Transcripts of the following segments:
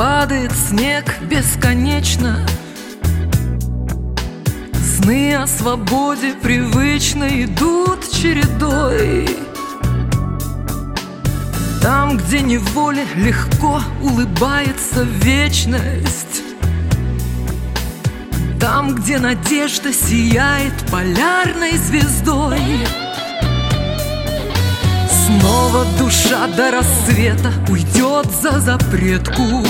Падает снег бесконечно, сны о свободе привычно идут чередой. Там, где неволе легко улыбается вечность, там, где надежда сияет полярной звездой. Снова душа до рассвета уйдет за запретку.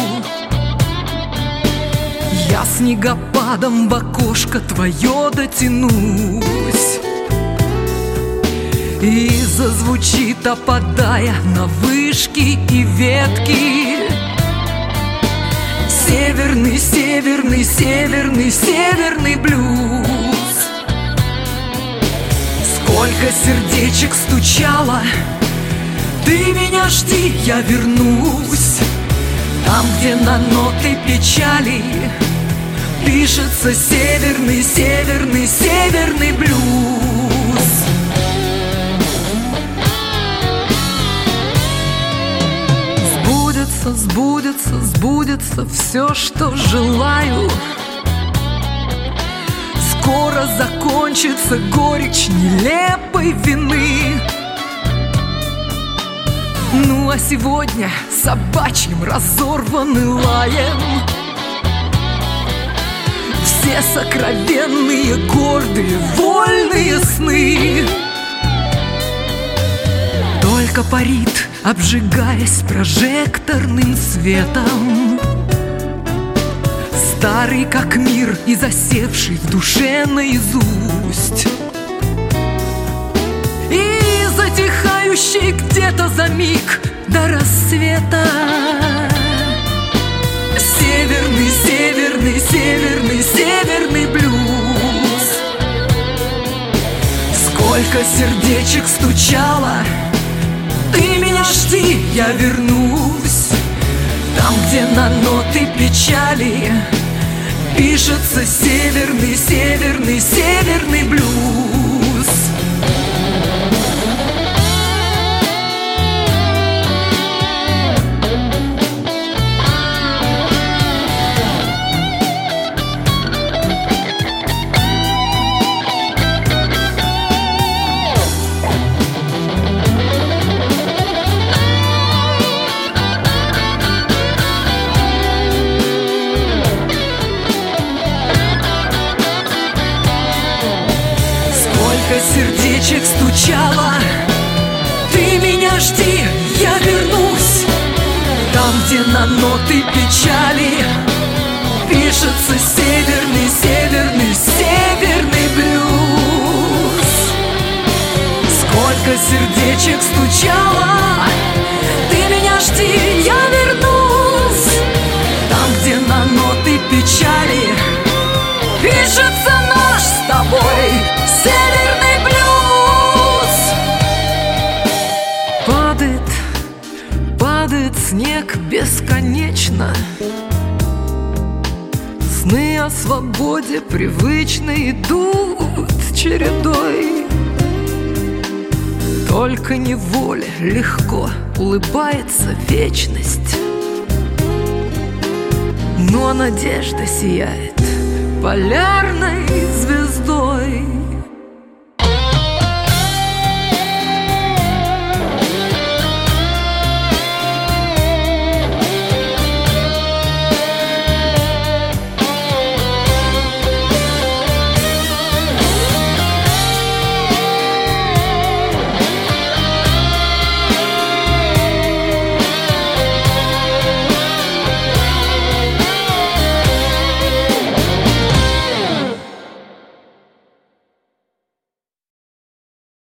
Я снегопадом в окошко твое дотянусь, и зазвучит, опадая на вышки и ветки, северный, северный, северный, северный блюз. Сколько сердечек стучало, ты меня жди, я вернусь. Там, где на ноты печали пишется северный, северный, северный блюз. Сбудется, сбудется, сбудется все, что желаю. Скоро закончится горечь нелепой вины. Ну а сегодня собачьим разорваны лаем все сокровенные, гордые, вольные сны. Только парит, обжигаясь прожекторным светом, старый как мир и засевший в душе наизусть, и затихающий где-то за миг до рассвета. Северный, северный, северный, северный блюз. Сколько сердечек стучало, ты меня жди, я вернусь. Там, где на ноты печали пишется северный, северный, северный блюз. Сердечек стучало, ты меня жди, я вернусь. Там, где на ноты печали пишется северный, северный, северный блюз. Сколько сердечек стучало, ты меня жди, я вернусь. Там, где на ноты печали пишется наш с тобой северный блюз. Падает, падает снег бесконечно, сны о свободе привычно идут чередой. Только неволе легко улыбается вечность, но надежда сияет полярной звездой.